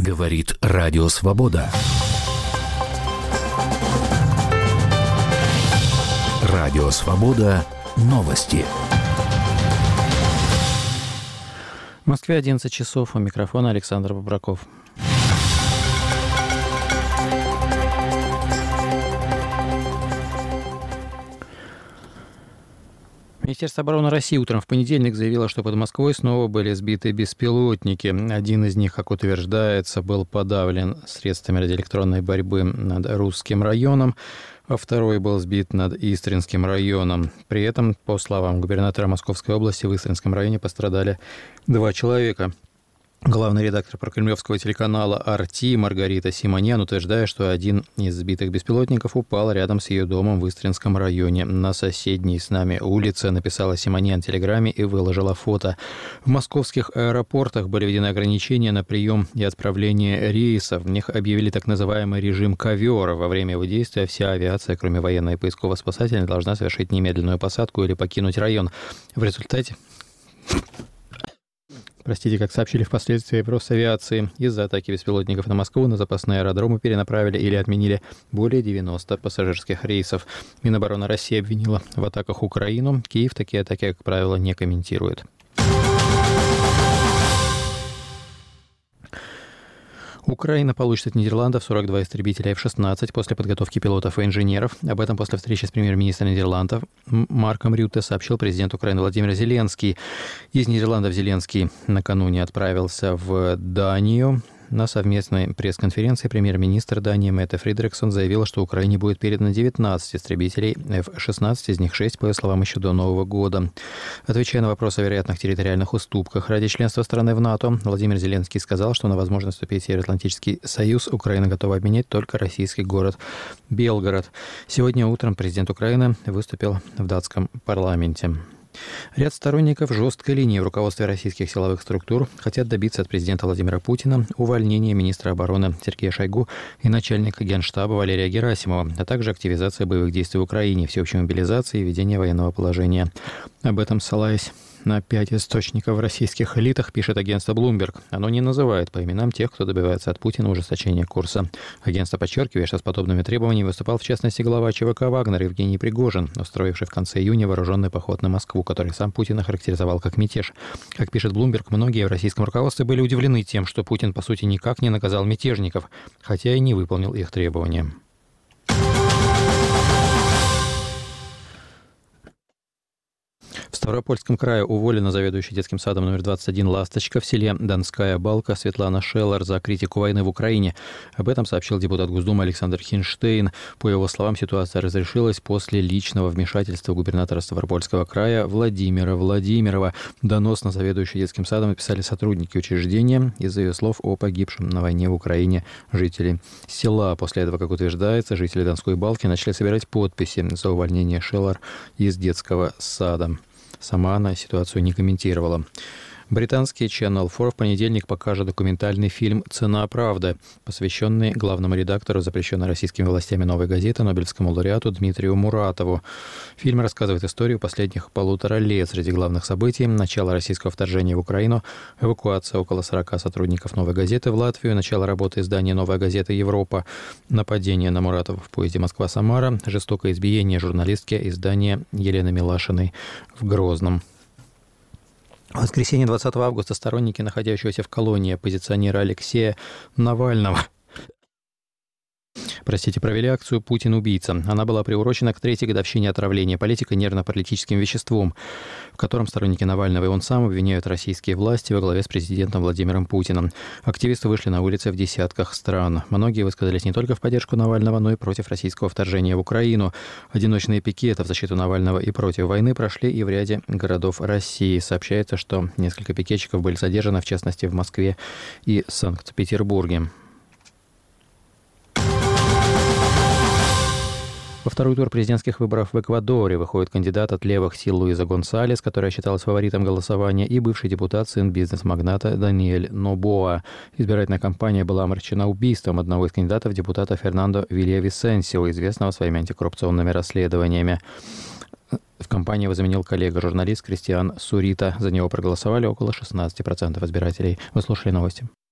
Говорит Радио Свобода. Радио Свобода. Новости. В Москве 11 часов. У микрофона Александр Бобраков. Министерство обороны России утром в понедельник заявило, что под Москвой снова были сбиты беспилотники. Один из них, как утверждается, был подавлен средствами радиоэлектронной борьбы над Русским районом, а второй был сбит над Истринским районом. При этом, по словам губернатора Московской области, в Истринском районе пострадали 2 человека. Главный редактор прокремлевского телеканала «Арти» Маргарита Симоньян утверждает, что один из сбитых беспилотников упал рядом с ее домом в Истринском районе. На соседней с нами улице, написала Симоньян в телеграме и выложила фото. В московских аэропортах были введены ограничения на прием и отправление рейсов. В них объявили так называемый режим ковер. Во время его действия вся авиация, кроме военной и поисково-спасательной, должна совершить немедленную посадку или покинуть район. В результате... как сообщили впоследствии в Росавиации, из-за атаки беспилотников на Москву на запасные аэродромы перенаправили или отменили более 90 пассажирских рейсов. Минобороны России обвинила в атаках Украину. Киев такие атаки, как правило, не комментирует. Украина получит от Нидерландов 42 истребителя F-16 после подготовки пилотов и инженеров. Об этом после встречи с премьер-министром Нидерландов Марком Рютте сообщил президент Украины Владимир Зеленский. Из Нидерландов Зеленский накануне отправился в Данию. На совместной пресс-конференции премьер-министр Дании Метте Фридриксон заявила, что Украине будет передано 19 истребителей F-16, из них 6, по ее словам, еще до Нового года. Отвечая на вопрос о вероятных территориальных уступках ради членства страны в НАТО, Владимир Зеленский сказал, что на возможность вступить в Североатлантический союз Украина готова обменять только российский город Белгород. Сегодня утром президент Украины выступил в датском парламенте. Ряд сторонников жесткой линии в руководстве российских силовых структур хотят добиться от президента Владимира Путина увольнения министра обороны Сергея Шойгу и начальника Генштаба Валерия Герасимова, а также активизации боевых действий в Украине, всеобщей мобилизации и введения военного положения. Об этом, ссылаясь на 5 источников в российских элитах, пишет агентство Bloomberg. Оно не называет по именам тех, кто добивается от Путина ужесточения курса. Агентство подчеркивает, что с подобными требованиями выступал в частности глава ЧВК «Вагнер» Евгений Пригожин, устроивший в конце июня вооруженный поход на Москву, который сам Путин охарактеризовал как мятеж. Как пишет Bloomberg, многие в российском руководстве были удивлены тем, что Путин, по сути, никак не наказал мятежников, хотя и не выполнил их требования. В Ставропольском крае уволена заведующая детским садом номер 21 «Ласточка» в селе Донская Балка Светлана Шеллер за критику войны в Украине. Об этом сообщил депутат Госдумы Александр Хинштейн. По его словам, ситуация разрешилась после личного вмешательства губернатора Ставропольского края Владимира Владимирова. Донос на заведующую детским садом написали сотрудники учреждения из-за ее слов о погибшем на войне в Украине жителе села. После этого, как утверждается, жители Донской Балки начали собирать подписи за увольнение Шеллер из детского сада. Сама она ситуацию не комментировала. Британский Channel 4 в понедельник покажет документальный фильм «Цена правды», посвященный главному редактору запрещенной российскими властями «Новой газеты» Нобелевскому лауреату Дмитрию Муратову. Фильм рассказывает историю последних 1,5 лет. Среди главных событий: начало российского вторжения в Украину, эвакуация около 40 сотрудников «Новой газеты» в Латвию, начало работы издания «Новая газета Европа», нападение на Муратова в поезде Москва-Самара, жестокое избиение журналистки издания Елены Милашиной в Грозном. В воскресенье 20 августа сторонники находящегося в колонии оппозиционера Алексея Навального провели акцию «Путин убийца». Она была приурочена к 3-й годовщине отравления политика нервно-паралитическим веществом, в котором сторонники Навального и он сам обвиняют российские власти во главе с президентом Владимиром Путиным. Активисты вышли на улицы в десятках стран. Многие высказались не только в поддержку Навального, но и против российского вторжения в Украину. Одиночные пикеты в защиту Навального и против войны прошли и в ряде городов России. Сообщается, что несколько пикетчиков были задержаны, в частности, в Москве и Санкт-Петербурге. Во второй тур президентских выборов в Эквадоре выходит кандидат от левых сил Луиза Гонсалес, которая считалась фаворитом голосования, и бывший депутат, сын бизнес-магната Даниэль Нобоа. Избирательная кампания была омрачена убийством одного из кандидатов, депутата Фернандо Вильявисенсио, известного своими антикоррупционными расследованиями. В кампании его заменил коллега-журналист Кристиан Сурита. За него проголосовали около 16% избирателей. Вы слушали новости.